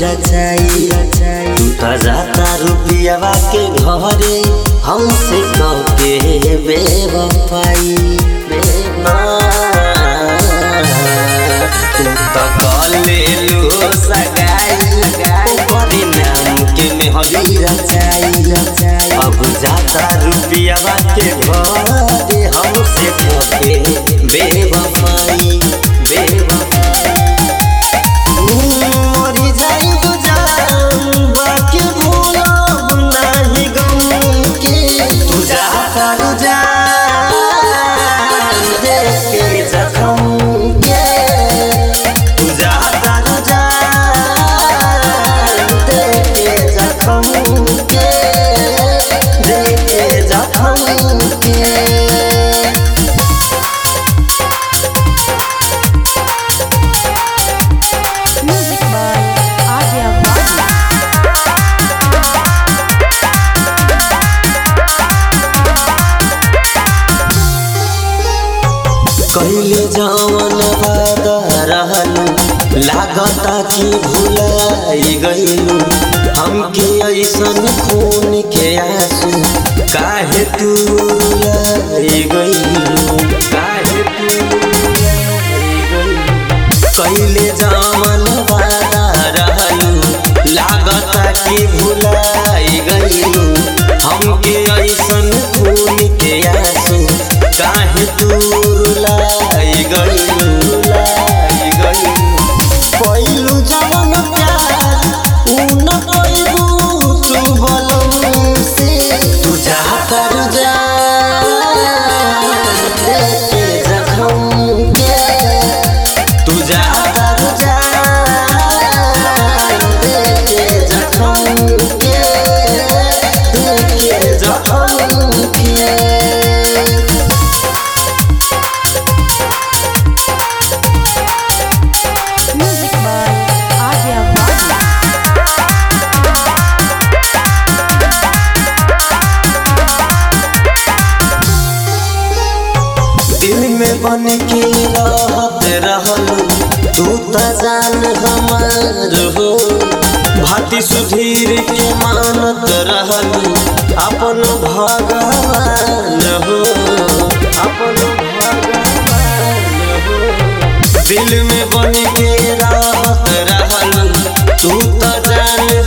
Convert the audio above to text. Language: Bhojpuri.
रचाई तू तो जाता रुपियावा के घरे हमसे कके बेवफाई तू तो कले लो सगाई बड़ी नाम के मेहदी रचाई अब जाता रुपियावा के घरे हमसे कके बेवफाई मोरी जाई बुझान बाकी भूलब नाही गम के तू जाता रुझान देख के जखम के तू जाता रुझान देख के जखम के देख के जखम के कहिले जवन वादा रहलू लागता कि भुलाई गईलू हमके ऐसन खून के आंसू काहे तू रुलाई गईलू कहिले जवन वादा रहलू लागता कि भुलाई गईलू हमके ऐसन खून के आंसू काहे तू रुलाई गईलू पहिलू जवन प्यार उ न कइबू तू बलम से तू जाता रुझान देख के जखम के तू जाता रुझान देख के जखम के देख के जखम के दिल में बन के रहत रहलू तू त जान हमार हो भाती सुधीर के मानत रहलू अपन भगवान हो दिल में बन के रहत रहलू तू त जान